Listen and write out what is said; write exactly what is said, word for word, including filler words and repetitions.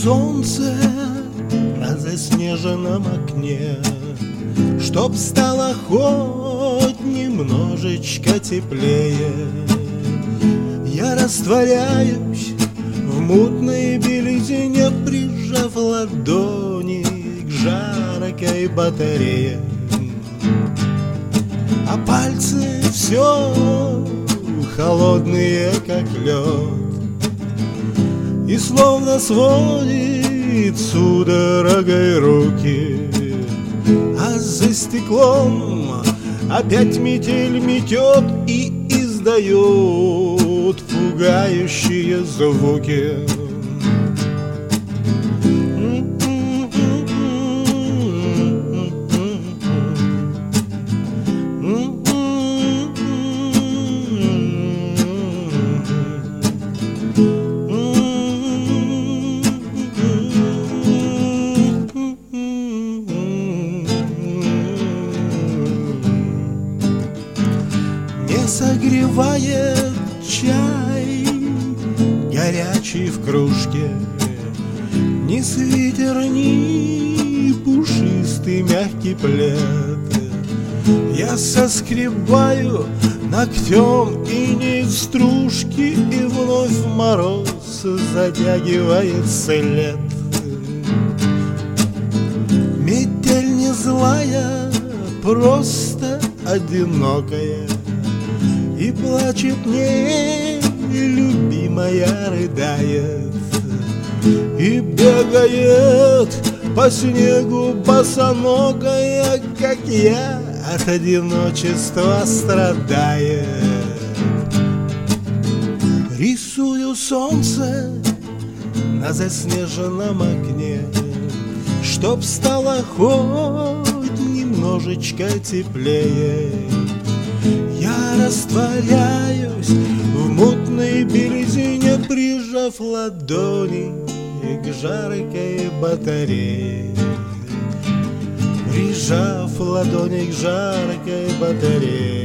солнце на заснеженном окне, чтоб стало хоть немножечко теплее. Я растворяюсь в мутной белизне, прижав ладони к жаркой батарее. А пальцы все холодные, как лед, и словно сводит судорогой руки. А за стеклом опять метель метет и издает пугающие звуки. Согревает чай горячий в кружке, ни свитер, ни пушистый мягкий плед. Я соскребаю ногтем иней стружки, и вновь мороз затягивает след. Метель не злая, просто одинокая, и плачет мне, любимая рыдает, и бегает по снегу босоногая, как я, от одиночества страдает. Рисую солнце на заснеженном окне, чтоб стало хоть немножечко теплее. Я растворяюсь в мутной белизне, прижав ладони к жаркой батарее. Прижав ладони к жаркой батарее.